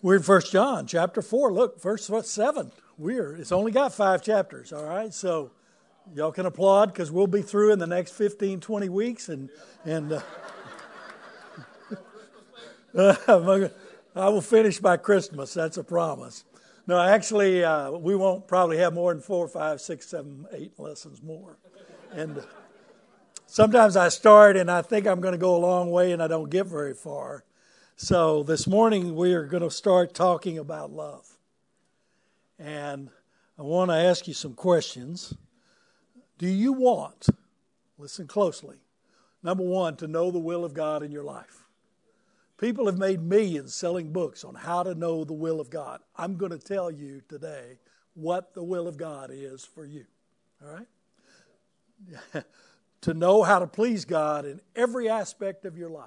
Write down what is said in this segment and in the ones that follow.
We're in 1 John chapter 4. Look, verse 7. It's only got 5 chapters, all right? So y'all can applaud because we'll be through in the next 15, 20 weeks. And I will finish by Christmas. That's a promise. No, actually, we won't probably have more than 4, 5, 6, 7, 8 lessons more. And sometimes I start and I think I'm going to go a long way and I don't get very far. So this morning we are going to start talking about love. And I want to ask you some questions. Do you want, listen closely, number one, to know the will of God in your life? People have made millions selling books on how to know the will of God. I'm going to tell you today what the will of God is for you. All right? To know how to please God in every aspect of your life.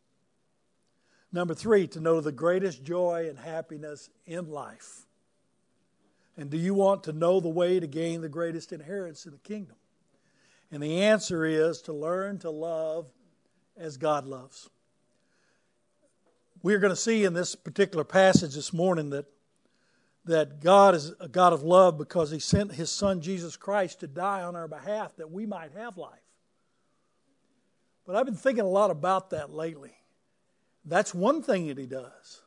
Number 3, to know the greatest joy and happiness in life. And do you want to know the way to gain the greatest inheritance in the kingdom? And the answer is to learn to love as God loves. We're going to see in this particular passage this morning that God is a God of love because He sent His Son Jesus Christ to die on our behalf that we might have life. But I've been thinking a lot about that lately. That's one thing that He does.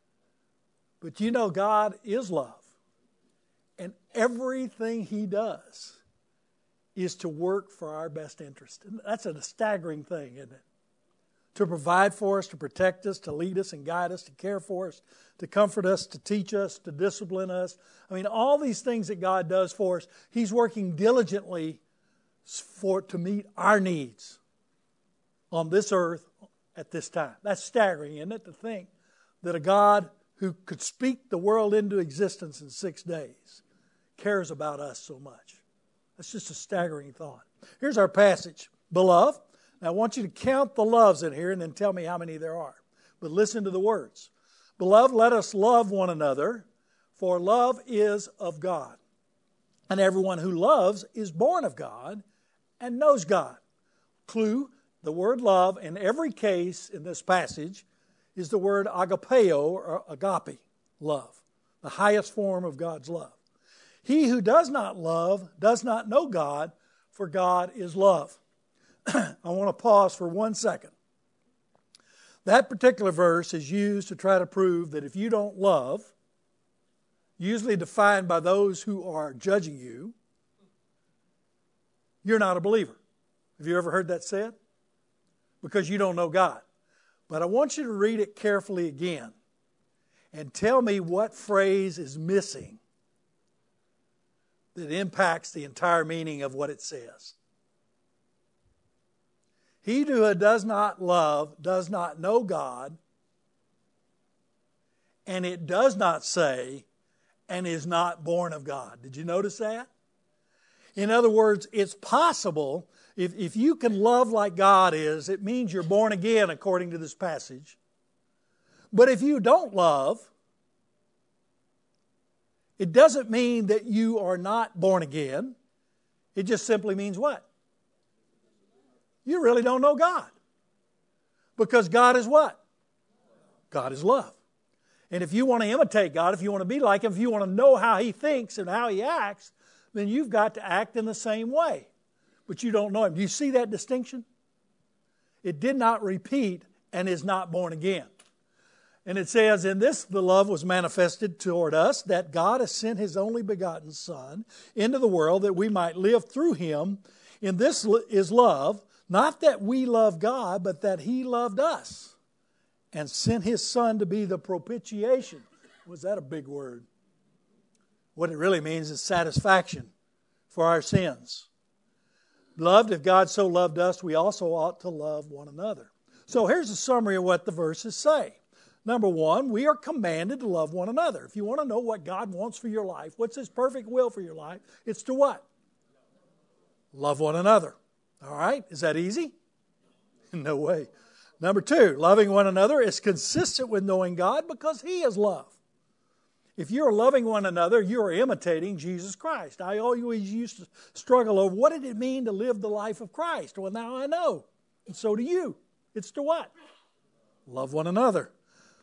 But you know, God is love. And everything He does is to work for our best interest. And that's a staggering thing, isn't it? To provide for us, to protect us, to lead us and guide us, to care for us, to comfort us, to teach us, to discipline us. I mean, all these things that God does for us, He's working diligently to meet our needs on this earth at this time. That's staggering, isn't it, to think that a God who could speak the world into existence in 6 days cares about us so much. That's just a staggering thought. Here's our passage. Beloved, now I want you to count the loves in here and then tell me how many there are. But listen to the words. Beloved, let us love one another, for love is of God. And everyone who loves is born of God and knows God. Clue. The word love, in every case in this passage, is the word agapeo or agape, love, the highest form of God's love. He who does not love does not know God, for God is love. I want to pause for 1 second. That particular verse is used to try to prove that if you don't love, usually defined by those who are judging you, you're not a believer. Have you ever heard that said? Because you don't know God. But I want you to read it carefully again and tell me what phrase is missing that impacts the entire meaning of what it says. He who does not love does not know God, and it does not say, and is not born of God. Did you notice that? In other words, it's possible. If you can love like God is, it means you're born again according to this passage. But if you don't love, it doesn't mean that you are not born again. It just simply means what? You really don't know God. Because God is what? God is love. And if you want to imitate God, if you want to be like Him, if you want to know how He thinks and how He acts, then you've got to act in the same way. But you don't know Him. Do you see that distinction? It did not repeat and is not born again. And it says, in this the love was manifested toward us, that God has sent His only begotten Son into the world that we might live through Him. In this is love, not that we love God, but that He loved us and sent His Son to be the propitiation. Was that a big word? What it really means is satisfaction for our sins. Beloved, if God so loved us, we also ought to love one another. So here's a summary of what the verses say. Number 1, we are commanded to love one another. If you want to know what God wants for your life, what's His perfect will for your life, it's to what? Love one another. All right? Is that easy? No way. Number 2, loving one another is consistent with knowing God because He is love. If you're loving one another, you're imitating Jesus Christ. I always used to struggle over what did it mean to live the life of Christ? Well, now I know. And so do you. It's to what? Love one another.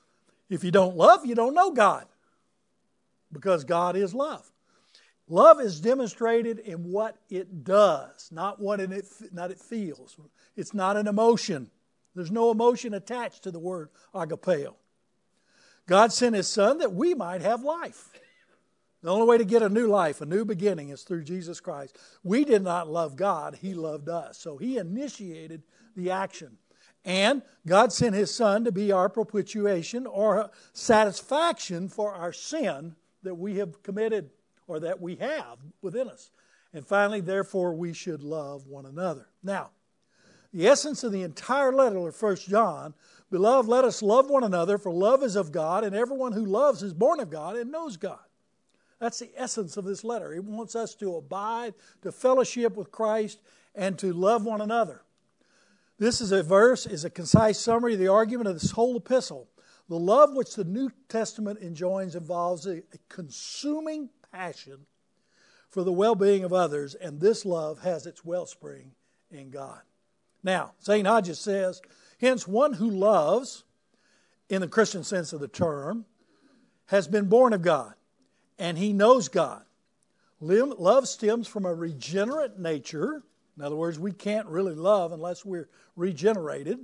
If you don't love, you don't know God, because God is love. Love is demonstrated in what it does, not what it feels. It's not an emotion. There's no emotion attached to the word agapeo. God sent His Son that we might have life. The only way to get a new life, a new beginning, is through Jesus Christ. We did not love God. He loved us. So He initiated the action. And God sent His Son to be our propitiation, or satisfaction for our sin that we have committed, or that we have within us. And finally, therefore, we should love one another. Now, the essence of the entire letter of 1 John, beloved, let us love one another, for love is of God, and everyone who loves is born of God and knows God. That's the essence of this letter. It wants us to abide, to fellowship with Christ, and to love one another. This is a concise summary of the argument of this whole epistle. The love which the New Testament enjoins involves a consuming passion for the well-being of others, and this love has its wellspring in God. Now, St. Hodges says, hence one who loves, in the Christian sense of the term, has been born of God, and he knows God. Love stems from a regenerate nature. In other words, we can't really love unless we're regenerated.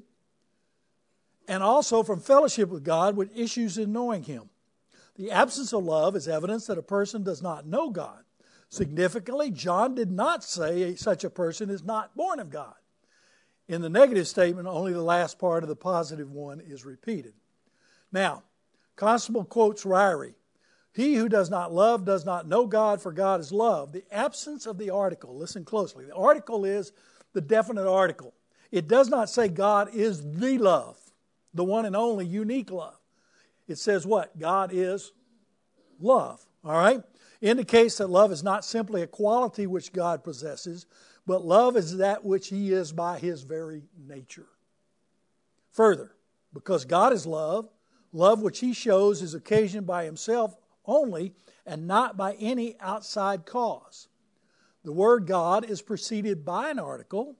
And also from fellowship with God, which issues in knowing Him. The absence of love is evidence that a person does not know God. Significantly, John did not say such a person is not born of God. In the negative statement, only the last part of the positive one is repeated. Now, Constable quotes Ryrie. He who does not love does not know God, for God is love. The absence of the article, listen closely. The article is the definite article. It does not say God is the love, the one and only unique love. It says what? God is love. All right? Indicates that love is not simply a quality which God possesses, but love is that which He is by His very nature. Further, because God is love, love which He shows is occasioned by Himself only and not by any outside cause. The word God is preceded by an article,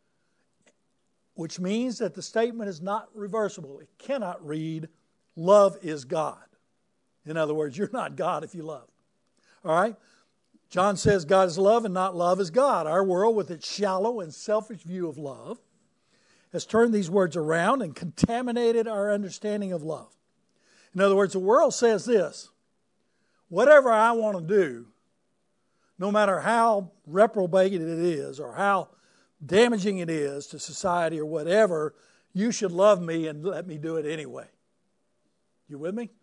which means that the statement is not reversible. It cannot read, love is God. In other words, you're not God if you love. All right? John says God is love and not love is God. Our world, with its shallow and selfish view of love, has turned these words around and contaminated our understanding of love. In other words, the world says this: whatever I want to do, no matter how reprobate it is or how damaging it is to society or whatever, you should love me and let me do it anyway. You with me?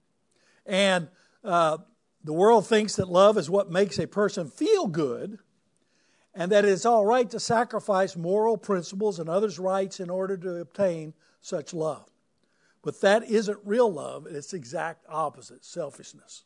And the world thinks that love is what makes a person feel good, and that it's all right to sacrifice moral principles and others' rights in order to obtain such love. But that isn't real love. It's the exact opposite, selfishness.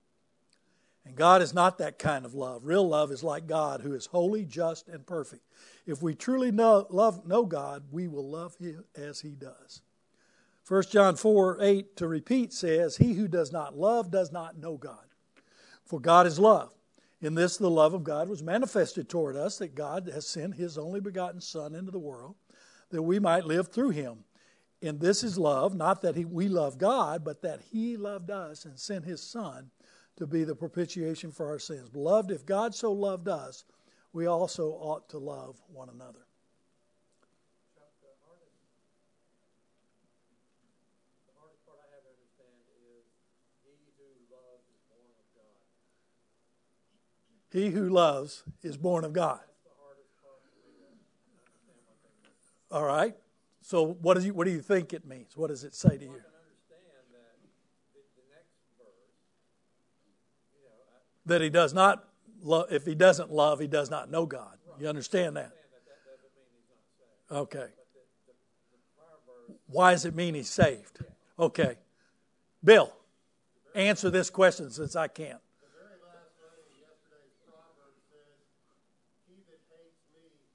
And God is not that kind of love. Real love is like God, who is holy, just, and perfect. If we truly know God, we will love Him as He does. 1 John 4:8, to repeat, says, he who does not love does not know God. For God is love. In this, the love of God was manifested toward us, that God has sent His only begotten Son into the world, that we might live through Him. And this is love, not that we love God, but that He loved us and sent His Son to be the propitiation for our sins. Beloved, if God so loved us, we also ought to love one another. The hardest part I have to understand is he who loves is born of God. That's the hardest part for me to understand what they mean. All right. So what do you think it means? What does it say to you? I can understand that the next verse, That he does not love. If he doesn't love, he does not know God. right. You understand that? that doesn't mean he's not saved. Okay. But the prior verse, Why does it mean he's saved? Okay. Bill, answer this question since I can't. The very last line of yesterday's proverb says, he that hates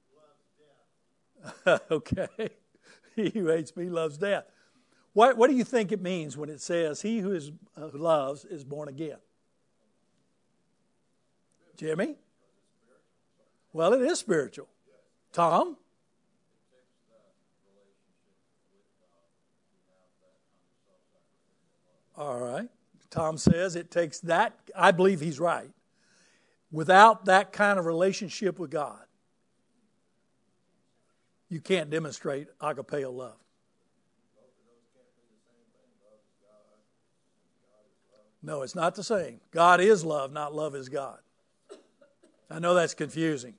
me loves death. Okay. He who hates me loves death. What do you think it means when it says he who loves is born again? Jimmy? Well, it is spiritual. Tom? All right. Tom says it takes that. I believe he's right. Without that kind of relationship with God, you can't demonstrate agapeo love. No, it's not the same. God is love, not love is God. I know that's confusing.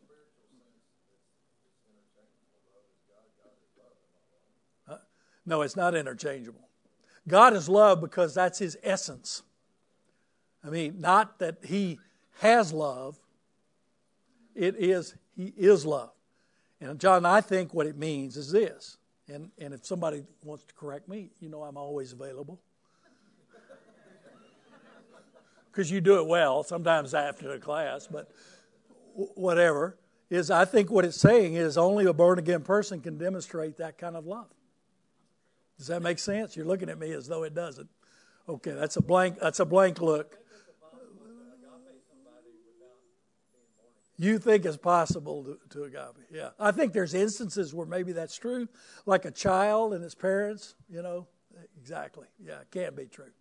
No, it's not interchangeable. God is love because that's His essence. I mean, not that He has love. It is, He is love. And John, I think what it means is this. And if somebody wants to correct me, you know I'm always available. Because you do it well, sometimes after the class, but whatever. Is I think what it's saying is only a born-again person can demonstrate that kind of love. Does that make sense? You're looking at me as though it doesn't. Okay, that's a blank look. You think it's possible to agape. Yeah. I think there's instances where maybe that's true, like a child and his parents, you know. Exactly. Yeah, it can be true.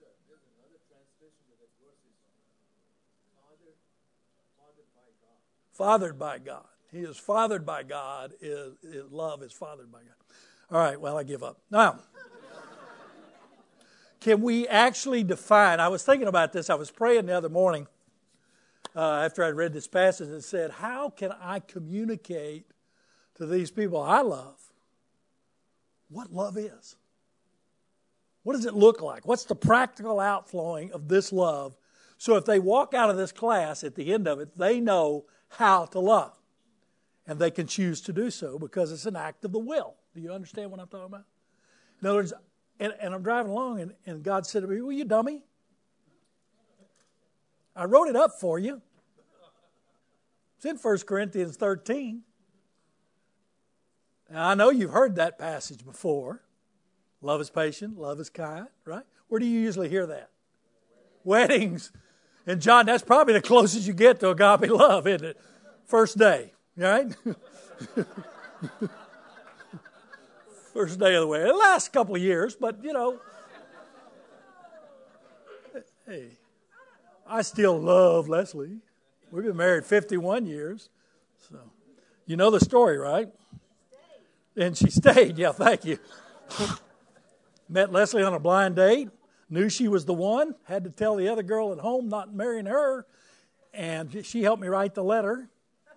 Fathered by God. He is fathered by God. Love is fathered by God. All right, well, I give up. Now, can we actually define? I was thinking about this. I was praying the other morning after I read this passage and said, how can I communicate to these people I love what love is? What does it look like? What's the practical outflowing of this love? So if they walk out of this class at the end of it, they know how to love. And they can choose to do so because it's an act of the will. Do you understand what I'm talking about? In other words, and I'm driving along and God said to me, well, you dummy. I wrote it up for you. It's in 1 Corinthians 13. Now, I know you've heard that passage before. Love is patient, love is kind, right? Where do you usually hear that? Weddings. And John, that's probably the closest you get to agape love, isn't it? First day, right? First day of the wedding. It lasts a couple of years, but, you know. Hey, I still love Leslie. We've been married 51 years. So, you know the story, right? And she stayed. Yeah, thank you. Met Leslie on a blind date. Knew she was the one. Had to tell the other girl at home not marrying her. And she helped me write the letter.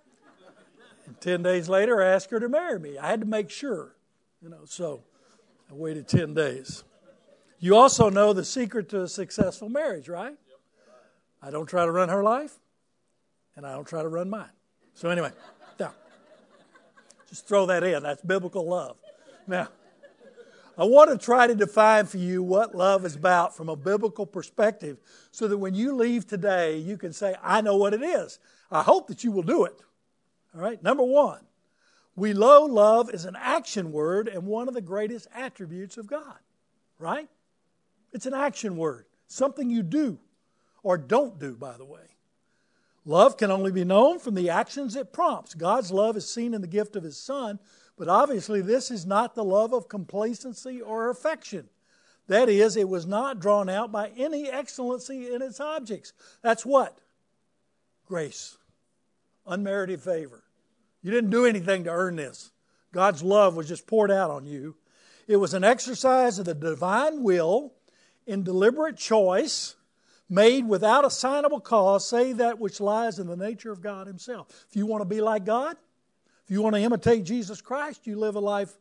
And 10 days later, I asked her to marry me. I had to make sure. So I waited 10 days. You also know the secret to a successful marriage, right? I don't try to run her life, and I don't try to run mine. So anyway, now, just throw that in. That's biblical love. Now, I want to try to define for you what love is about from a biblical perspective so that when you leave today, you can say, I know what it is. I hope that you will do it. All right, number one. We know love is an action word and one of the greatest attributes of God, right? It's an action word, something you do or don't do, by the way. Love can only be known from the actions it prompts. God's love is seen in the gift of His Son, but obviously this is not the love of complacency or affection. That is, it was not drawn out by any excellency in its objects. That's what? Grace. Unmerited favor. You didn't do anything to earn this. God's love was just poured out on you. It was an exercise of the divine will in deliberate choice made without assignable cause, save that which lies in the nature of God Himself. If you want to be like God, if you want to imitate Jesus Christ, you live a life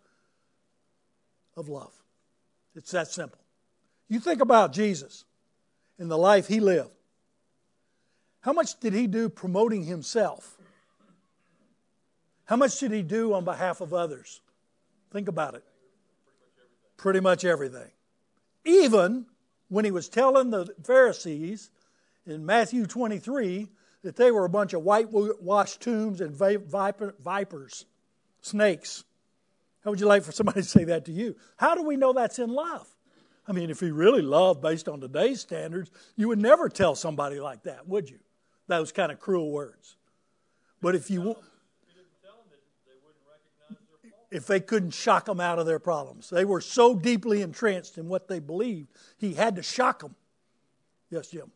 of love. It's that simple. You think about Jesus and the life He lived. How much did He do promoting Himself? How much did He do on behalf of others? Think about it. Pretty much everything. Even when He was telling the Pharisees in Matthew 23 that they were a bunch of whitewashed tombs and vipers, snakes. How would you like for somebody to say that to you? How do we know that's in love? I mean, if He really loved based on today's standards, you would never tell somebody like that, would you? Those kind of cruel words. But if you... if they couldn't shock them out of their problems. They were so deeply entrenched in what they believed, he had to shock them. Yes, Jim?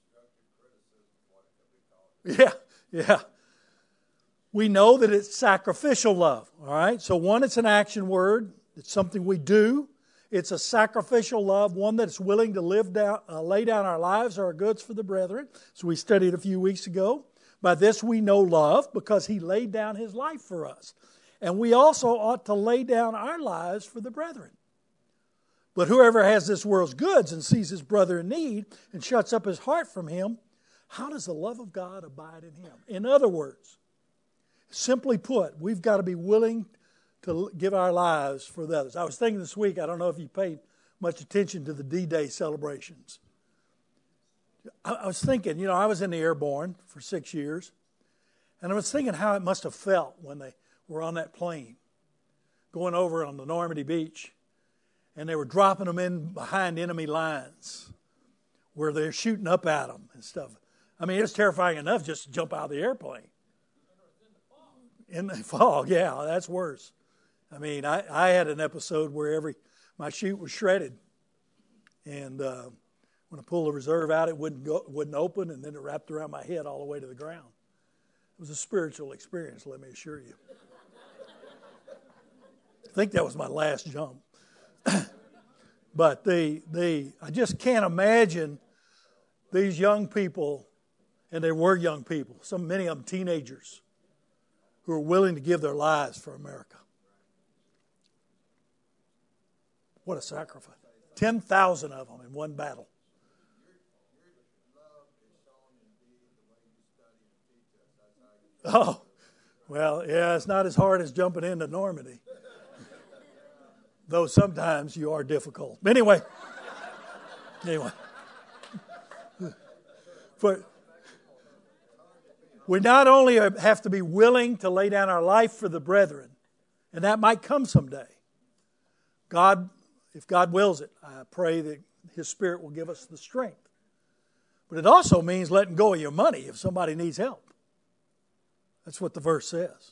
Yeah. We know that it's sacrificial love, all right? So one, it's an action word. It's something we do. It's a sacrificial love, one that's willing to lay down our lives or our goods for the brethren. So we studied a few weeks ago. By this we know love, because he laid down his life for us. And we also ought to lay down our lives for the brethren. But whoever has this world's goods and sees his brother in need and shuts up his heart from him, how does the love of God abide in him? In other words, simply put, we've got to be willing to give our lives for the others. I was thinking this week, I don't know if you paid much attention to the D-Day celebrations. I was thinking, I was in the airborne for 6 years, and I was thinking how it must have felt when they were on that plane going over on the Normandy beach, and they were dropping them in behind enemy lines where they're shooting up at them and stuff. I mean, it was terrifying enough just to jump out of the airplane. In the fog, yeah, that's worse. I mean, I had an episode where my chute was shredded, and when I pulled the reserve out, it wouldn't open, and then it wrapped around my head all the way to the ground. It was a spiritual experience, let me assure you. I think that was my last jump. But I just can't imagine these young people, and they were young people, many of them teenagers, who are willing to give their lives for America. What a sacrifice. 10,000 of them in one battle. Oh, well, yeah, it's not as hard as jumping into Normandy. Though sometimes you are difficult. Anyway. We not only have to be willing to lay down our life for the brethren, and that might come someday. If God wills it, I pray that His Spirit will give us the strength. But it also means letting go of your money if somebody needs help. That's what the verse says.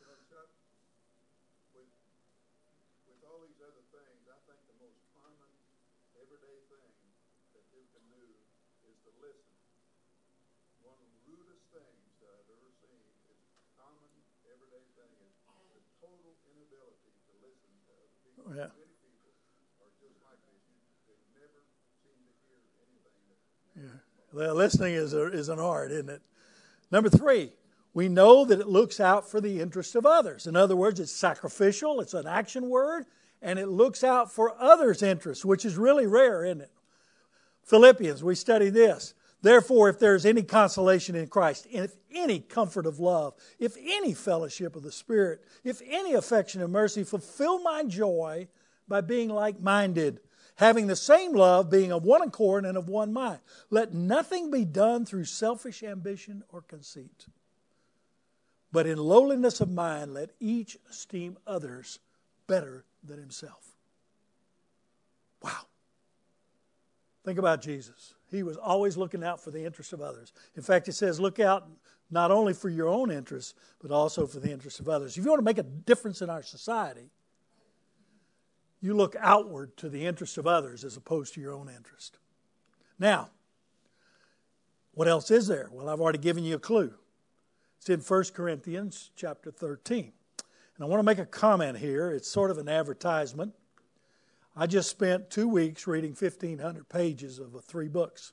With all these other things, I think the most common, everyday thing that you can do is to listen. One of the rudest things that I've ever seen is common, everyday thing is the total inability to listen to other people. Yeah. Many people are just like this. They never seem to hear anything. Well, listening is an art, isn't it? Number 3, we know that it looks out for the interests of others. In other words, it's sacrificial, it's an action word, and it looks out for others' interests, which is really rare, isn't it? Philippians, we study this. Therefore, if there is any consolation in Christ, if any comfort of love, if any fellowship of the Spirit, if any affection and mercy, fulfill my joy by being like-minded, having the same love, being of one accord and of one mind. Let nothing be done through selfish ambition or conceit, but in lowliness of mind, let each esteem others better than himself. Wow. Think about Jesus. He was always looking out for the interests of others. In fact, it says, look out not only for your own interests, but also for the interests of others. If you want to make a difference in our society, you look outward to the interests of others as opposed to your own interest. Now, what else is there? Well, I've already given you a clue. It's in 1 Corinthians chapter 13. And I want to make a comment here. It's sort of an advertisement. I just spent 2 weeks reading 1,500 pages of 3 books.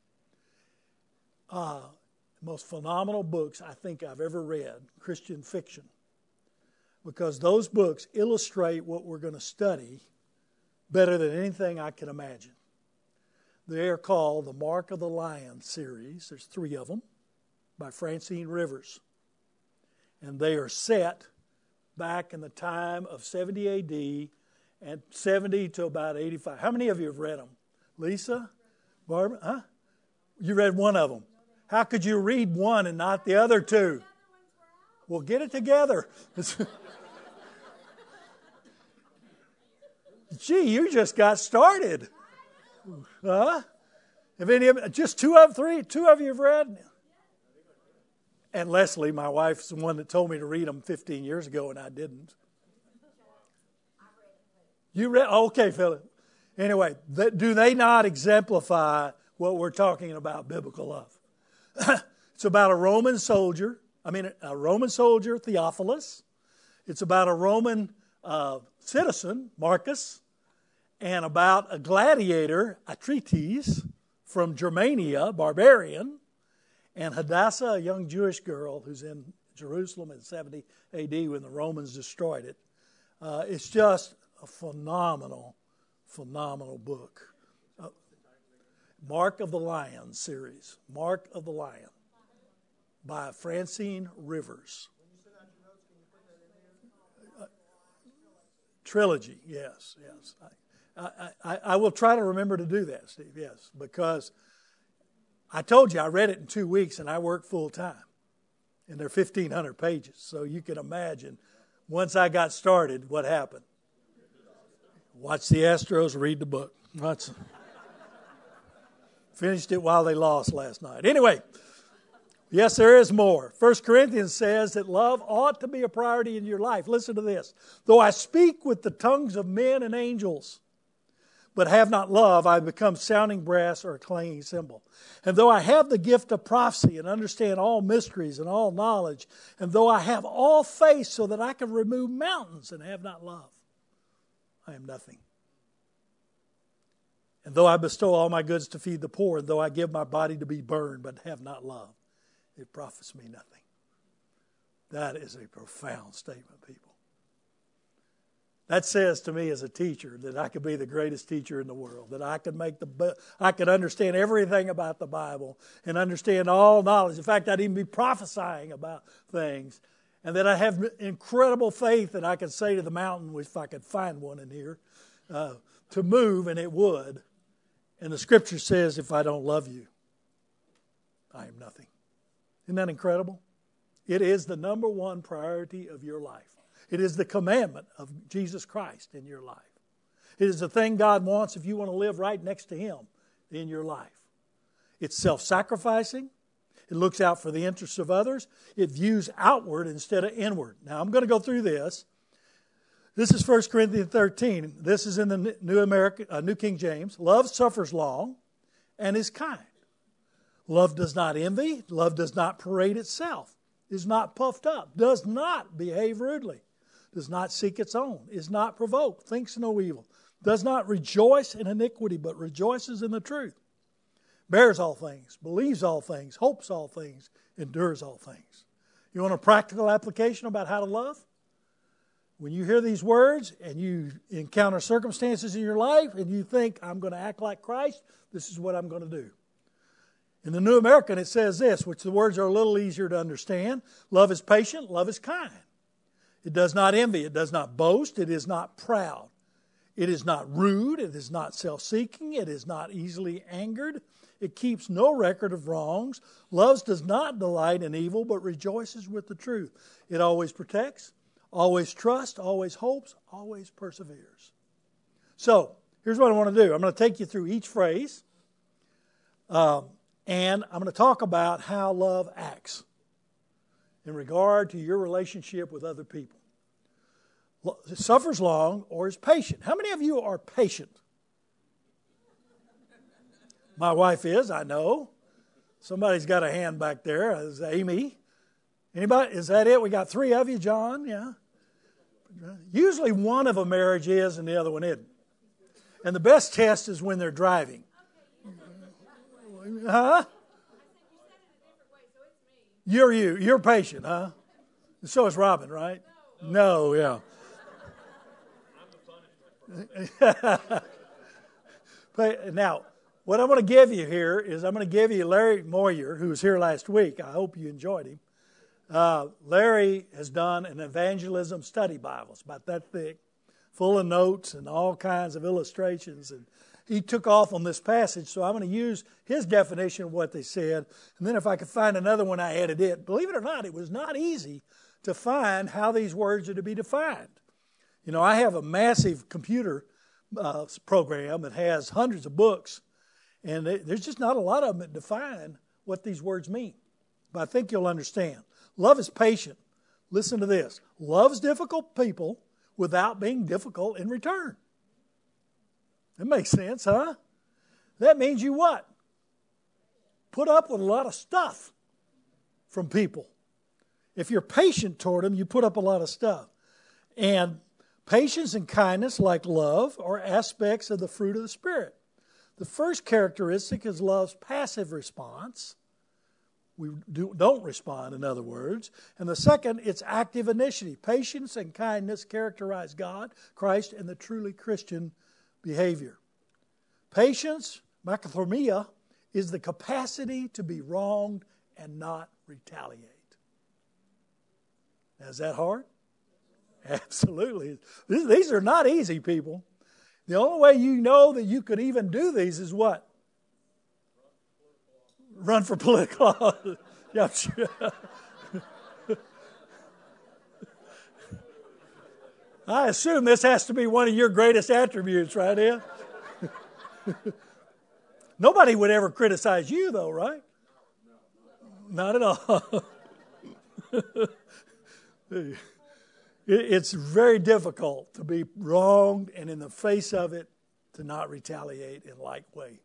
Most phenomenal books I think I've ever read, Christian fiction. Because those books illustrate what we're going to study better than anything I can imagine. They are called the Mark of the Lion series. There's 3 of them by Francine Rivers. And they are set back in the time of 70 A.D., and 70 to about 85. How many of you have read them? Lisa? Barbara? Huh? You read one of them. How could you read one and not the other 2? Well, get it together. Gee, you just got started. Huh? Have any of just 2 of 3? 2 of you have read? And Leslie, my wife's the one that told me to read them 15 years ago, and I didn't. You read? Okay, Philip. Anyway, do they not exemplify what we're talking about, biblical love? It's about a Roman soldier, Theophilus. It's about a Roman citizen, Marcus, and about a gladiator, Atrites, from Germania, barbarian, and Hadassah, a young Jewish girl who's in Jerusalem in 70 A.D. when the Romans destroyed it. It's just a phenomenal book. Mark of the Lion series. Mark of the Lion by Francine Rivers. Trilogy, yes. I will try to remember to do that, Steve, yes, because I told you I read it in 2 weeks and I worked full time. And they're 1,500 pages, so you can imagine once I got started what happened. Watch the Astros, read the book. Finished it while they lost last night. Anyway, yes, there is more. 1 Corinthians says that love ought to be a priority in your life. Listen to this. Though I speak with the tongues of men and angels, but have not love, I become sounding brass or a clanging cymbal. And though I have the gift of prophecy and understand all mysteries and all knowledge, and though I have all faith so that I can remove mountains and have not love, I am nothing. And though I bestow all my goods to feed the poor, and though I give my body to be burned, but have not love, it profits me nothing. That is a profound statement, people. That says to me as a teacher that I could be the greatest teacher in the world, that I could understand everything about the Bible and understand all knowledge. In fact, I'd even be prophesying about things, and that I have incredible faith that I could say to the mountain, if I could find one in here, to move, and it would. And the Scripture says, if I don't love you, I am nothing. Isn't that incredible? It is the number one priority of your life. It is the commandment of Jesus Christ in your life. It is the thing God wants if you want to live right next to Him in your life. It's self-sacrificing. It looks out for the interests of others. It views outward instead of inward. Now, I'm going to go through this. This is 1 Corinthians 13. This is in the New King James. Love suffers long and is kind. Love does not envy. Love does not parade itself. Is not puffed up. Does not behave rudely. Does not seek its own. Is not provoked. Thinks no evil. Does not rejoice in iniquity, but rejoices in the truth. Bears all things. Believes all things. Hopes all things. Endures all things. You want a practical application about how to love? When you hear these words and you encounter circumstances in your life and you think, I'm going to act like Christ, this is what I'm going to do. In the New American, it says this, which the words are a little easier to understand. Love is patient. Love is kind. It does not envy. It does not boast. It is not proud. It is not rude. It is not self-seeking. It is not easily angered. It keeps no record of wrongs. Love does not delight in evil, but rejoices with the truth. It always protects, always trusts, always hopes, always perseveres. So, here's what I want to do. I'm going to take you through each phrase, and I'm going to talk about how love acts in regard to your relationship with other people. It suffers long or is patient. How many of you are patient? My wife is, I know. Somebody's got a hand back there. Is Amy? Anybody? Is that it? We got 3 of you, John? Yeah. Usually one of a marriage is and the other one isn't. And the best test is when they're driving. Huh? You're you. You're patient, huh? So is Robin, right? No, yeah. But now, what I'm going to give you here is I'm going to give you Larry Moyer, who was here last week. I hope you enjoyed him. Larry has done an evangelism study Bible. It's about that thick, full of notes and all kinds of illustrations. And he took off on this passage, so I'm going to use his definition of what they said. And then if I could find another one, I added it. Believe it or not, it was not easy to find how these words are to be defined. You know, I have a massive computer program that has hundreds of books, and there's just not a lot of them that define what these words mean. But I think you'll understand. Love is patient. Listen to this. Loves difficult people without being difficult in return. That makes sense, huh? That means you what? Put up with a lot of stuff from people. If you're patient toward them, you put up a lot of stuff. And patience and kindness, like love, are aspects of the fruit of the Spirit. The first characteristic is love's passive response. We don't respond, in other words. And the second, it's active initiative. Patience and kindness characterize God, Christ, and the truly Christian behavior. Patience, makrothumia, is the capacity to be wronged and not retaliate. Now, is that hard? Absolutely. These are not easy, people. The only way you know that you could even do these is what? Run for political office. Yeah, I'm sure. I assume this has to be one of your greatest attributes, right, Ed? Nobody would ever criticize you, though, right? Not at all. It's very difficult to be wronged and in the face of it to not retaliate in like way.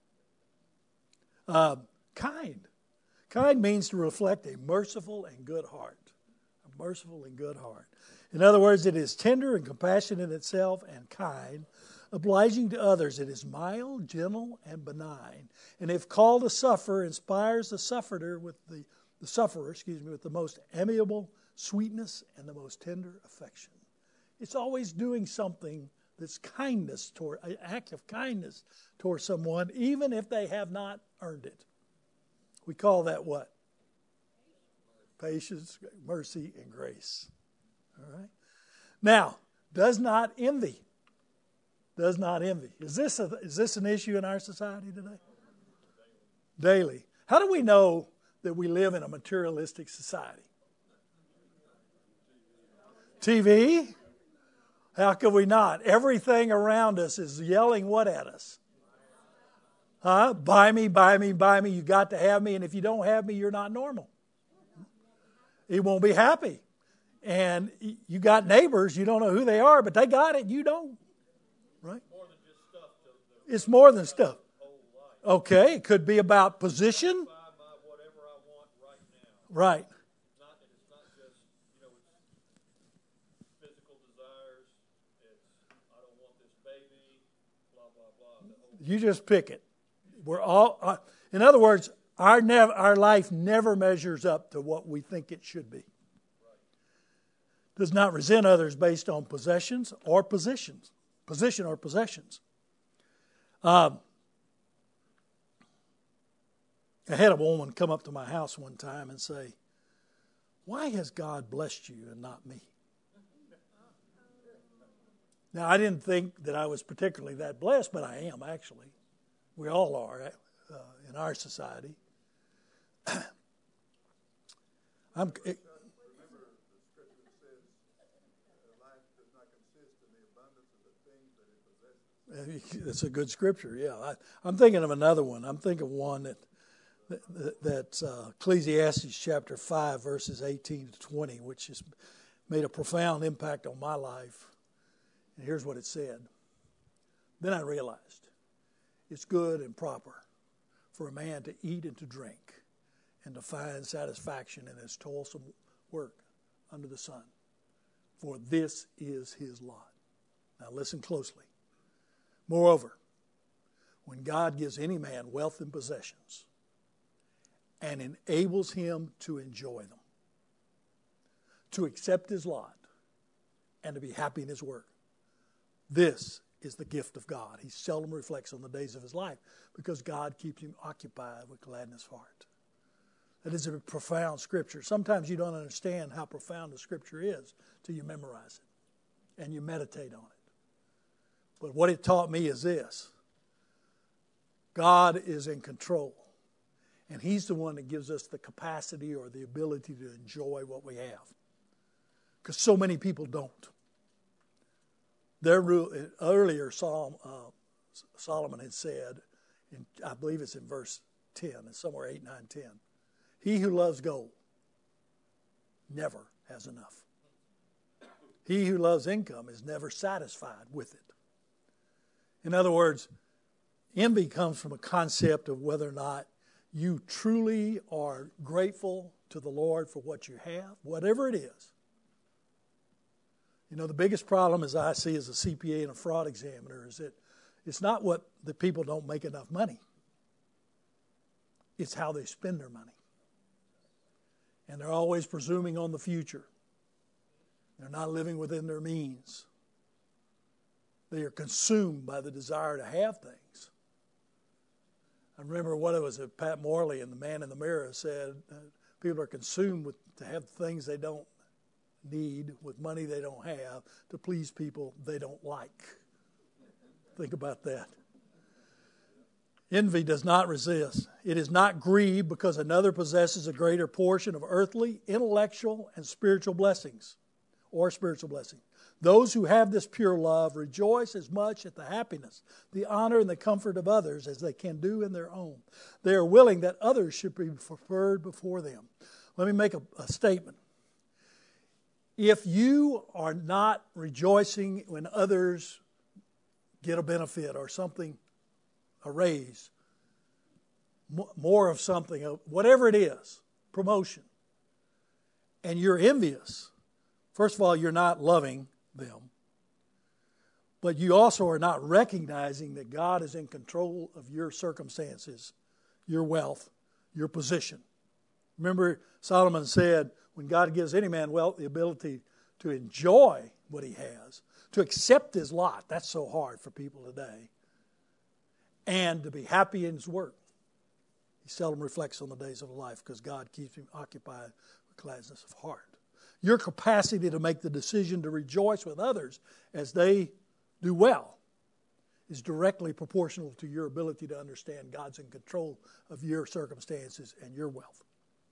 Kind. Kind means to reflect a merciful and good heart. A merciful and good heart. In other words, it is tender and compassionate in itself and kind, obliging to others. It is mild, gentle, and benign. And if called to suffer, inspires the sufferer with the most amiable sweetness and the most tender affection. It's always doing something that's kindness toward, an act of kindness toward someone, even if they have not earned it. We call that what? Patience, mercy, and grace. All right. Now, does not envy. Does not envy. Is this an issue in our society today? Daily. How do we know that we live in a materialistic society? TV? How could we not? Everything around us is yelling what at us? Huh? Buy me, buy me, buy me. You got to have me. And if you don't have me, you're not normal. You won't be happy. And you got neighbors, you don't know who they are, but they got it, you don't. Right? It's more than stuff. Okay, it could be about position. Right. It's not just, it's physical desires. It's, I don't want this baby, blah, blah, blah. You just pick it. We're all, in other words, our life never measures up to what we think it should be. Does not resent others based on possessions or positions. Position or possessions. I had a woman come up to my house one time and say, "Why has God blessed you and not me?" Now, I didn't think that I was particularly that blessed, but I am actually. We all are in our society. Remember, the scripture says life does not consist in the abundance of the things that it possesses. It's a good scripture, yeah. I'm thinking of another one. I'm thinking of one that's Ecclesiastes chapter 5, verses 18 to 20, which has made a profound impact on my life. And here's what it said. Then I realized it's good and proper for a man to eat and to drink and to find satisfaction in his toilsome work under the sun. For this is his lot. Now listen closely. Moreover, when God gives any man wealth and possessions and enables him to enjoy them, to accept his lot, and to be happy in his work, this is the gift of God. He seldom reflects on the days of his life because God keeps him occupied with gladness of heart. That is a profound scripture. Sometimes you don't understand how profound the scripture is till you memorize it and you meditate on it. But what it taught me is this. God is in control. And he's the one that gives us the capacity or the ability to enjoy what we have. Because so many people don't. Earlier Solomon had said, I believe it's in verse 10, it's somewhere 8, 9, 10. He who loves gold never has enough. He who loves income is never satisfied with it. In other words, Envy comes from a concept of whether or not you truly are grateful to the Lord for what you have, whatever it is. You know, the biggest problem as I see as a CPA and a fraud examiner is that it's not what the people don't make enough money. It's how they spend their money. And they're always presuming on the future. They're not living within their means. They are consumed by the desire to have things. I remember what it was that Pat Morley in The Man in the Mirror said, people are consumed to have things they don't need, with money they don't have, to please people they don't like. Think about that. Envy does not resist. It is not grieved because another possesses a greater portion of earthly, intellectual, and spiritual blessings, or spiritual blessing. Those who have this pure love rejoice as much at the happiness, the honor, and the comfort of others as they can do in their own. They are willing that others should be preferred before them. Let me make a statement. If you are not rejoicing when others get a benefit or something, a raise, more of something, whatever it is, promotion, and you're envious, first of all, you're not loving them, but you also are not recognizing that God is in control of your circumstances, your wealth, your position. Remember, Solomon said, when God gives any man wealth, the ability to enjoy what he has, to accept his lot, that's so hard for people today, and to be happy in his work. He seldom reflects on the days of life because God keeps him occupied with gladness of heart. Your capacity to make the decision to rejoice with others as they do well is directly proportional to your ability to understand God's in control of your circumstances and your wealth.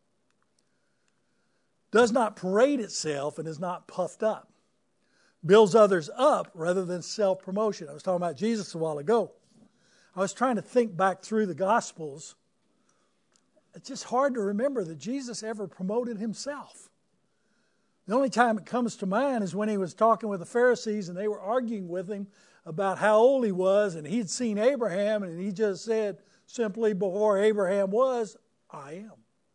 Does not parade itself and is not puffed up. Builds others up rather than self-promotion. I was talking about Jesus a while ago. I was trying to think back through the Gospels. It's just hard to remember that Jesus ever promoted himself. The only time it comes to mind is when he was talking with the Pharisees and they were arguing with him about how old he was, and he'd seen Abraham, and he just said simply, before Abraham was, I am.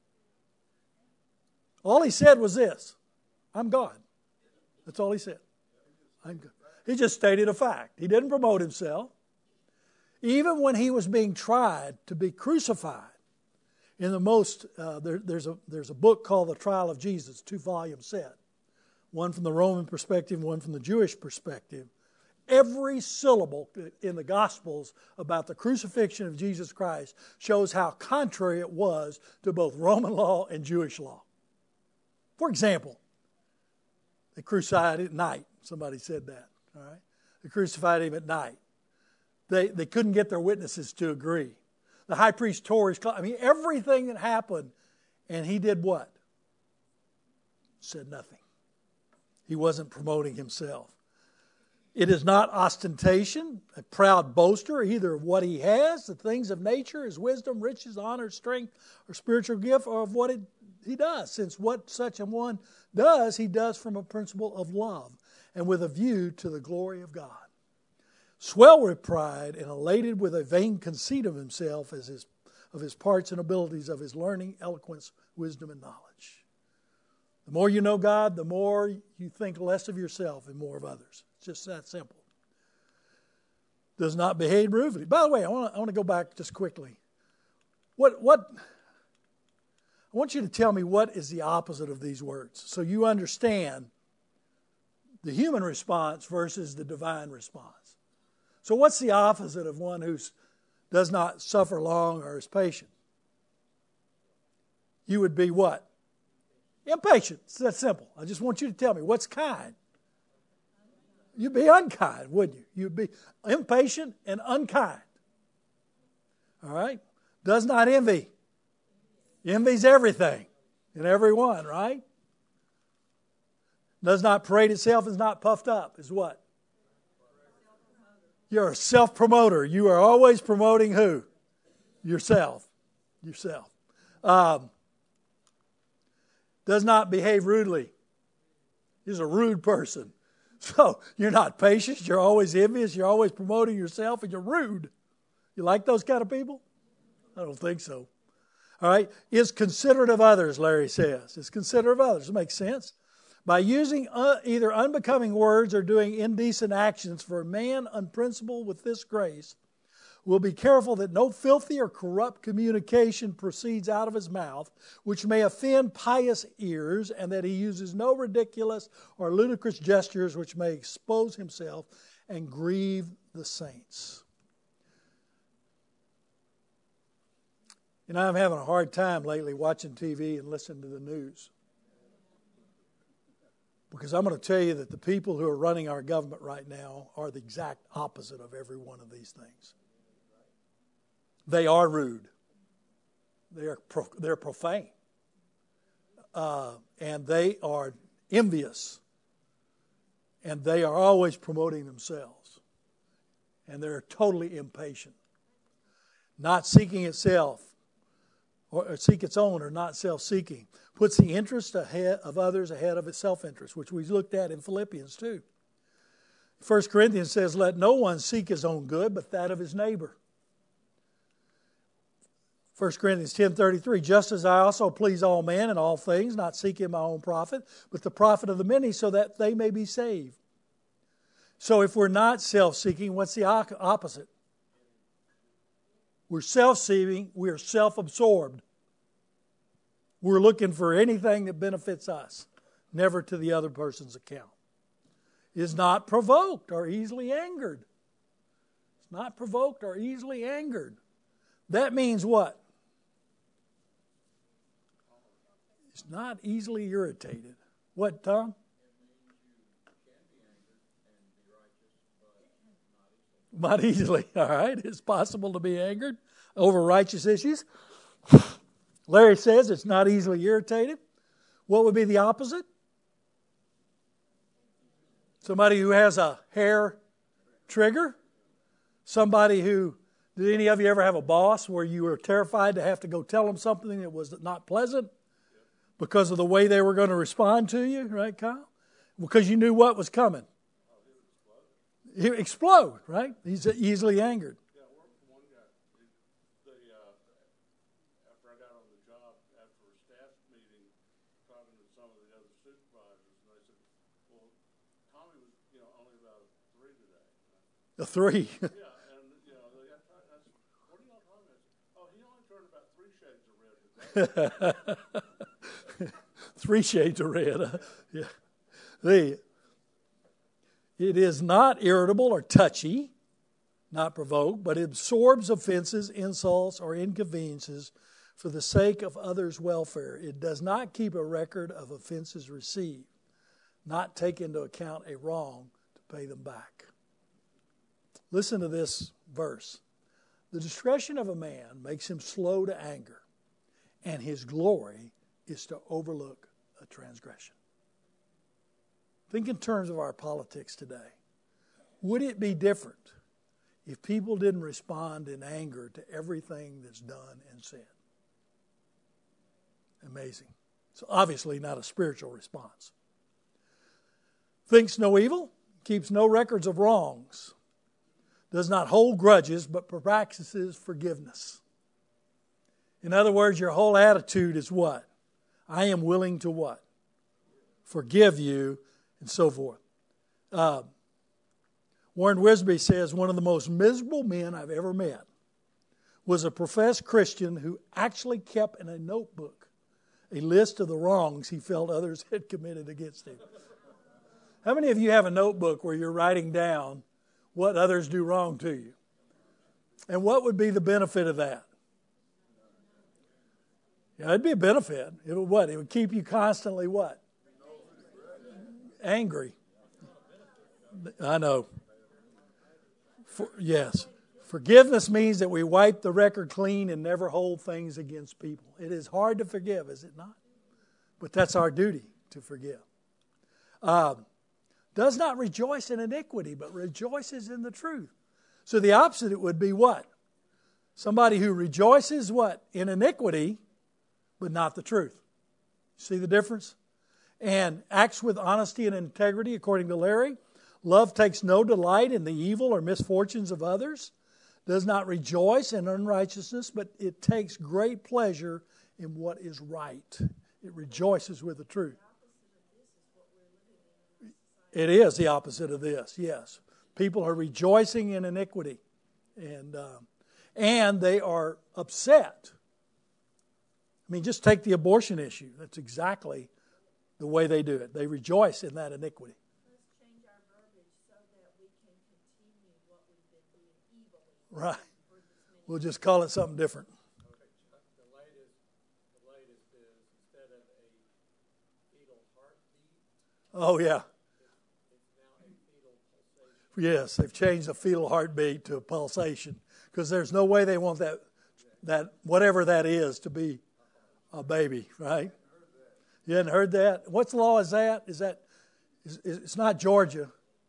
All he said was this, I'm God. That's all he said. I'm God. He just stated a fact. He didn't promote himself. Even when he was being tried to be crucified, in the most, there's a book called The Trial of Jesus, 2-volume set. One from the Roman perspective, one from the Jewish perspective. Every syllable in the Gospels about the crucifixion of Jesus Christ shows how contrary it was to both Roman law and Jewish law. For example, they crucified him at night. Somebody said that. All right, they crucified him at night. They couldn't get their witnesses to agree. The high priest tore his clothes. I mean, everything that happened, and he did what? Said nothing. He wasn't promoting himself. It is not ostentation, a proud boaster, either of what he has, the things of nature, his wisdom, riches, honor, strength, or spiritual gift, or of what he does. Since what such a one does, he does from a principle of love and with a view to the glory of God. Swell with pride and elated with a vain conceit of himself as of his parts and abilities, of his learning, eloquence, wisdom, and knowledge. The more you know God, the more you think less of yourself and more of others. It's just that simple. Does not behave rudely. By the way, I want to go back just quickly. I want you to tell me what is the opposite of these words, so you understand the human response versus the divine response. So what's the opposite of one who does not suffer long or is patient? You would be what? Impatient. It's that simple. I just want you to tell me, what's kind? You'd be unkind, wouldn't you? You'd be impatient and unkind. All right? Does not envy. Envies everything and everyone, right? Does not parade itself, is not puffed up, is what? You're a self-promoter. You are always promoting who? Yourself. Yourself. Does not behave rudely. He's a rude person. So you're not patient. You're always envious. You're always promoting yourself, and you're rude. You like those kind of people? I don't think so. All right. Is considerate of others, Larry says. Is considerate of others. It makes sense. By using either unbecoming words or doing indecent actions, for a man unprincipled with this grace will be careful that no filthy or corrupt communication proceeds out of his mouth, which may offend pious ears, and that he uses no ridiculous or ludicrous gestures which may expose himself and grieve the saints. You know, I'm having a hard time lately watching TV and listening to the news. Because I'm going to tell you that the people who are running our government right now are the exact opposite of every one of these things. They are rude. They're profane. And they are envious. And they are always promoting themselves. And they're totally impatient. Not seeking itself, or seek its own, or not self-seeking. Puts the interest of others ahead of its self-interest, which we looked at in Philippians too. 1 Corinthians says, let no one seek his own good, but that of his neighbor. 1 Corinthians 10:33, just as I also please all men in all things, not seeking my own profit, but the profit of the many, so that they may be saved. So if we're not self-seeking, what's the opposite? We're self-seeking, we're self-absorbed. We're looking for anything that benefits us, never to the other person's account. Is not provoked or easily angered. It's not provoked or easily angered. That means what? It's not easily irritated. What, Tom? Not easily, all right. It's possible to be angered over righteous issues. Larry says it's not easily irritated. What would be the opposite? Somebody who has a hair trigger. Somebody who, did any of you ever have a boss where you were terrified to have to go tell them something that was not pleasant because of the way they were going to respond to you, right, Kyle? Because you knew what was coming. He would explode, right? He's easily angered. Yeah, I worked for one guy. After I got on the job, after a staff meeting, talking to some of the other supervisors, and they said, well, Tommy was, only about a 3 today. A 3. Yeah, and, I said, what are y'all talking about? Oh, he only turned about 3 shades of red today. 3 shades of red. Yeah. It is not irritable or touchy, not provoked, but it absorbs offenses, insults, or inconveniences for the sake of others' welfare. It does not keep a record of offenses received, not take into account a wrong to pay them back. Listen to this verse. The discretion of a man makes him slow to anger, and his glory is to overlook a transgression. Think in terms of our politics today. Would it be different if people didn't respond in anger to everything that's done and said? Amazing. It's obviously not a spiritual response. Thinks no evil, keeps no records of wrongs, does not hold grudges, but practices forgiveness. In other words, your whole attitude is what? I am willing to what? Forgive you, and so forth. Warren Wiersbe says one of the most miserable men I've ever met was a professed Christian who actually kept in a notebook a list of the wrongs he felt others had committed against him. How many of you have a notebook where you're writing down what others do wrong to you? And what would be the benefit of that? Yeah, it'd be a benefit. It would what? It would keep you constantly what? Angry. I know. Yes. Forgiveness means that we wipe the record clean and never hold things against people. It is hard to forgive, is it not? But that's our duty, to forgive. Does not rejoice in iniquity, but rejoices in the truth. So the opposite would be what? Somebody who rejoices what? In iniquity, but not the truth. See the difference? And acts with honesty and integrity, according to Larry. Love takes no delight in the evil or misfortunes of others. does not rejoice in unrighteousness, but it takes great pleasure in what is right. It rejoices with the truth. It is the opposite of this, yes. People are rejoicing in iniquity, and they are upset. I mean, just take the abortion issue. That's exactly the way they do it. They rejoice in that iniquity. Let's change our verbiage so that we can continue what we've been doing evilly. Right. We'll just call it something different. The latest is instead of a fetal heartbeat, Oh, yeah. it's now a fetal pulsation. Yes, they've changed the fetal heartbeat to a pulsation because there's no way they want that whatever that is to be a baby, right? You hadn't heard that? What law is that? It's not Georgia.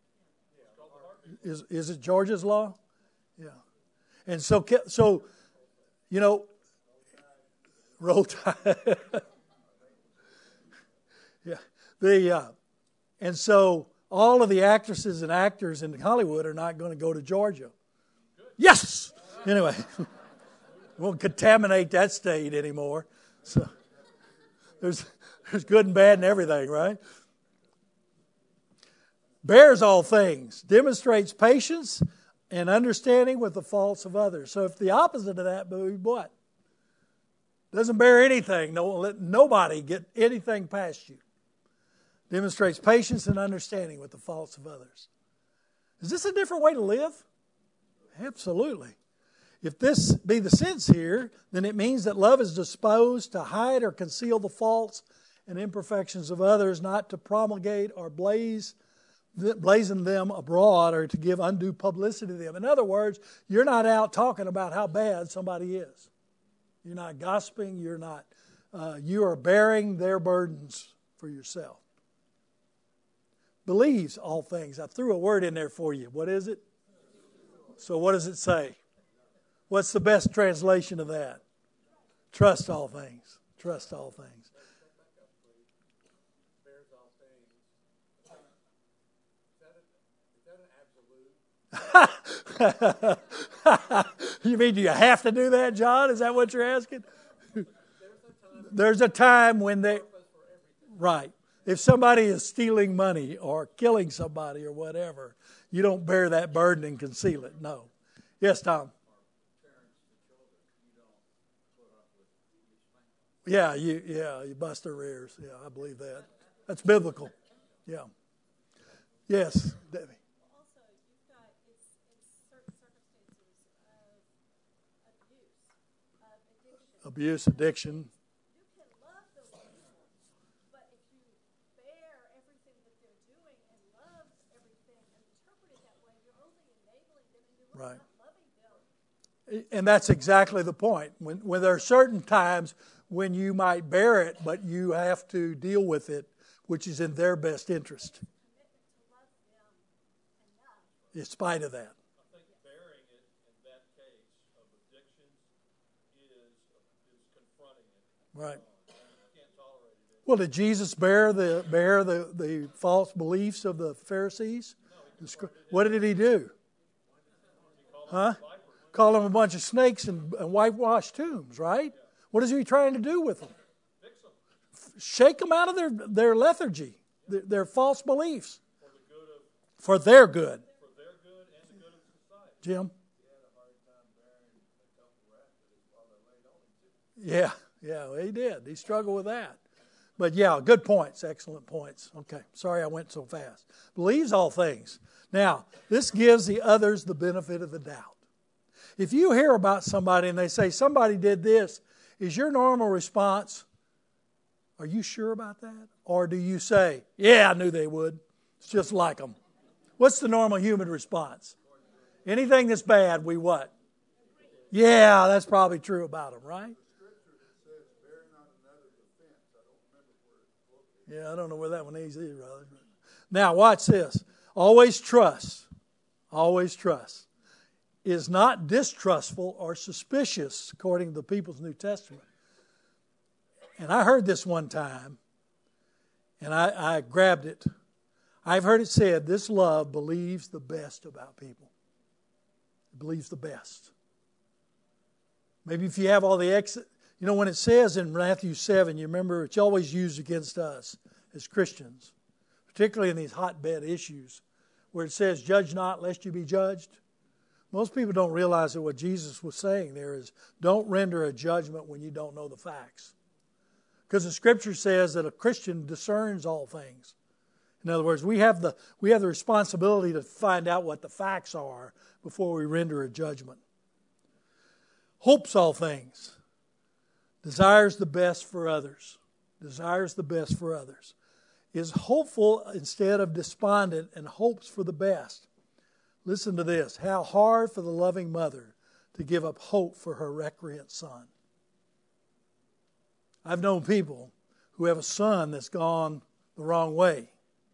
Is it Georgia's law? Yeah. And so you know, roll tide. Yeah. And so all of the actresses and actors in Hollywood are not going to go to Georgia. Yes. Anyway, won't contaminate that state anymore. So there's good and bad and everything, right? Bears all things, demonstrates patience and understanding with the faults of others. So if the opposite of that would be what? Doesn't bear anything. No, let nobody get anything past you. Demonstrates patience and understanding with the faults of others. Is this a different way to live? Absolutely. If this be the sense here, then it means that love is disposed to hide or conceal the faults and imperfections of others, not to promulgate or blazon them abroad or to give undue publicity to them. In other words, you're not out talking about how bad somebody is. You're not gossiping. You are bearing their burdens for yourself. Believes all things. I threw a word in there for you. What is it? So what does it say? What's the best translation of that? Trust all things. Trust all things. Bears all things. Is that an absolute? You mean do you have to do that, John? Is that what you're asking? There's a time when they... Right. If somebody is stealing money or killing somebody or whatever, you don't bear that burden and conceal it. No. Yes, Tom? Yeah, you bust their ears. Yeah, I believe that. That's biblical. Yeah. Yes, Debbie. Also, you've got it's certain circumstances of abuse, of addiction. Abuse, addiction. You can love those people, but if you bear everything that they're doing and love everything and interpret it that way, you're only enabling them and you're really Right. not loving them. And that's exactly the point. When there are certain times when you might bear it, but you have to deal with it, which is in their best interest, Commitment to love them enough. in spite of that. I think bearing it in that case of addictions is confronting it. Right. You can't tolerate it. Well, did Jesus bear the false beliefs of the Pharisees? What did he do? Huh? Call them a bunch of snakes and whitewashed tombs, right? What is he trying to do with them? Shake them out of their lethargy, their false beliefs. For their good. For their good and the good of society. Jim? Yeah, he did. He struggled with that. But yeah, good points, excellent points. Okay, sorry I went so fast. Believes all things. Now, this gives the others the benefit of the doubt. If you hear about somebody and they say, somebody did this, is your normal response, are you sure about that? Or do you say, yeah, I knew they would. It's just like them. What's the normal human response? Anything that's bad, we what? Yeah, that's probably true about them, right? Yeah, I don't know where that one is either, brother. Now, watch this. Always trust. Always trust. Is not distrustful or suspicious, according to the People's New Testament. And I heard this one time, and I grabbed it. I've heard it said, this love believes the best about people. that believes the best. Maybe if you have all the exit, when it says in Matthew 7, you remember it's always used against us as Christians, particularly in these hotbed issues, where it says, judge not lest you be judged. Most people don't realize that what Jesus was saying there is, don't render a judgment when you don't know the facts. Because the Scripture says that a Christian discerns all things. In other words, we have the responsibility to find out what the facts are before we render a judgment. Hopes all things. Desires the best for others. Desires the best for others. Is hopeful instead of despondent and hopes for the best. Listen to this. How hard for the loving mother to give up hope for her recreant son. I've known people who have a son that's gone the wrong way.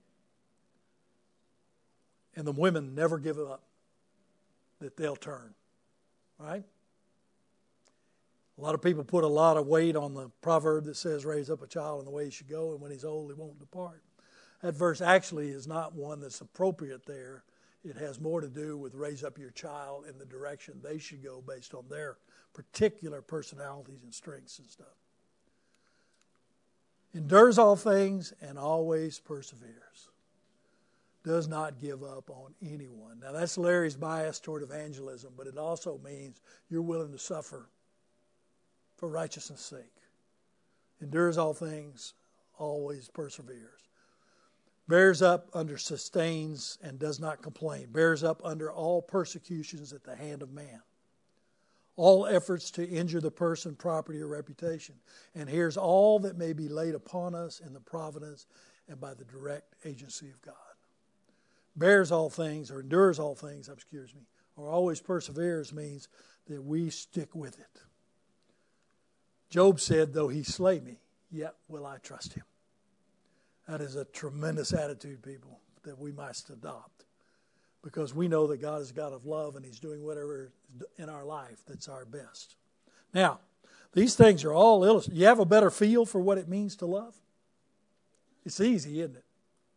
And the women never give up that they'll turn. Right? A lot of people put a lot of weight on the proverb that says, raise up a child in the way he should go, and when he's old, he won't depart. That verse actually is not one that's appropriate there. It has more to do with raise up your child in the direction they should go based on their particular personalities and strengths and stuff. Endures all things and always perseveres. Does not give up on anyone. Now that's Larry's bias toward evangelism, but it also means you're willing to suffer for righteousness' sake. Endures all things, always perseveres. Bears up under, sustains, and does not complain. Bears up under all persecutions at the hand of man. All efforts to injure the person, property, or reputation. And here's all that may be laid upon us in the providence and by the direct agency of God. Bears all things, or endures all things, or always perseveres means that we stick with it. Job said, though he slay me, yet will I trust him. That is a tremendous attitude, people, that we must adopt. Because we know that God is a God of love and he's doing whatever in our life that's our best. Now, these things are all illustrated. You have a better feel for what it means to love? It's easy, isn't it?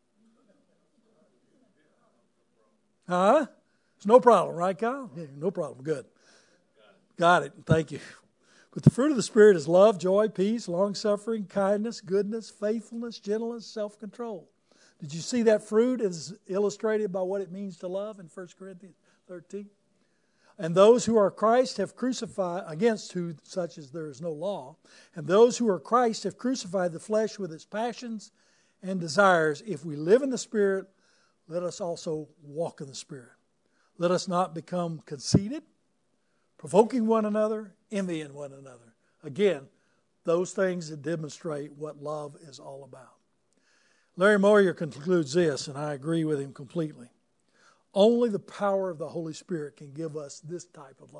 Huh? It's no problem, right, Kyle? Yeah, no problem. Good. Got it. Thank you. But the fruit of the Spirit is love, joy, peace, long-suffering, kindness, goodness, faithfulness, gentleness, self-control. Did you see that fruit is illustrated by what it means to love in 1 Corinthians 13? And those who are Christ have crucified, against who such as there is no law, and those who are Christ have crucified the flesh with its passions and desires. If we live in the Spirit, let us also walk in the Spirit. Let us not become conceited, provoking one another, envying one another. Again, those things that demonstrate what love is all about. Larry Moyer concludes this, and I agree with him completely. Only the power of the Holy Spirit can give us this type of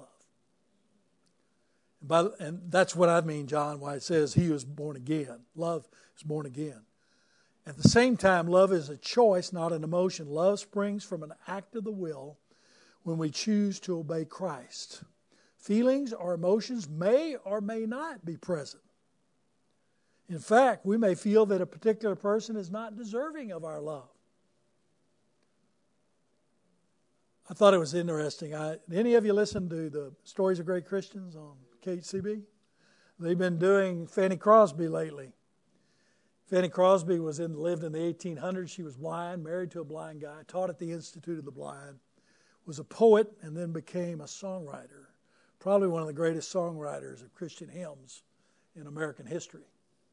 love. And that's what I mean, John, why it says he was born again. Love is born again. At the same time, love is a choice, not an emotion. Love springs from an act of the will when we choose to obey Christ. Feelings or emotions may or may not be present. In fact, we may feel that a particular person is not deserving of our love. I thought it was interesting. Any of you listen to the Stories of Great Christians on KCB? They've been doing Fanny Crosby lately. Fanny Crosby lived in the 1800s. She was blind, married to a blind guy, taught at the Institute of the Blind, was a poet, and then became a songwriter. Probably one of the greatest songwriters of Christian hymns in American history.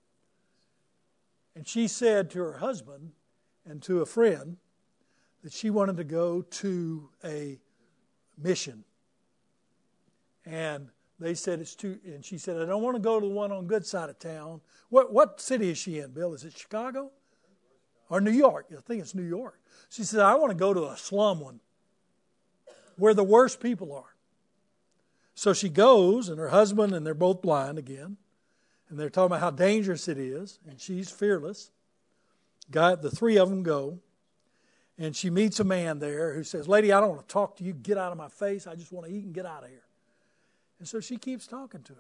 And she said to her husband and to a friend that she wanted to go to a mission. And they said it's too, and she said, I don't want to go to the one on good side of town. What city is she in, Bill? Is it Chicago? Or New York? I think it's New York. She said, I want to go to a slum one where the worst people are. So she goes, and her husband, and they're both blind again. And they're talking about how dangerous it is. And she's fearless. The three of them go. And she meets a man there who says, lady, I don't want to talk to you. Get out of my face. I just want to eat and get out of here. And so she keeps talking to him.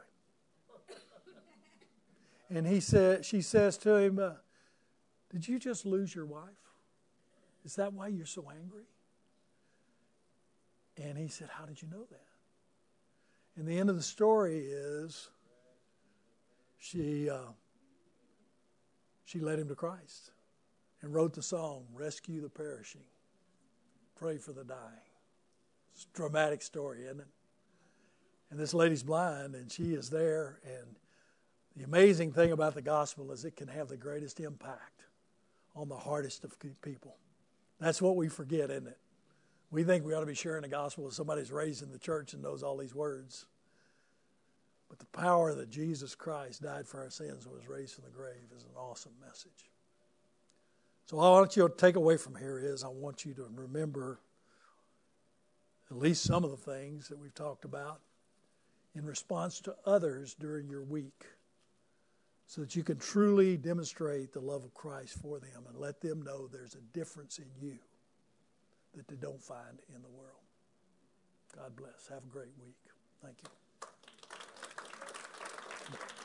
And she says to him, did you just lose your wife? Is that why you're so angry? And he said, how did you know that? And the end of the story is she led him to Christ and wrote the song, Rescue the Perishing, Pray for the Dying. It's a dramatic story, isn't it? And this lady's blind, and she is there. And the amazing thing about the gospel is it can have the greatest impact on the hardest of people. That's what we forget, isn't it? We think we ought to be sharing the gospel with somebody who's raised in the church and knows all these words. But the power that Jesus Christ died for our sins and was raised from the grave is an awesome message. So all I want you to take away from here is I want you to remember at least some of the things that we've talked about in response to others during your week, so that you can truly demonstrate the love of Christ for them and let them know there's a difference in you that they don't find in the world. God bless. Have a great week. Thank you.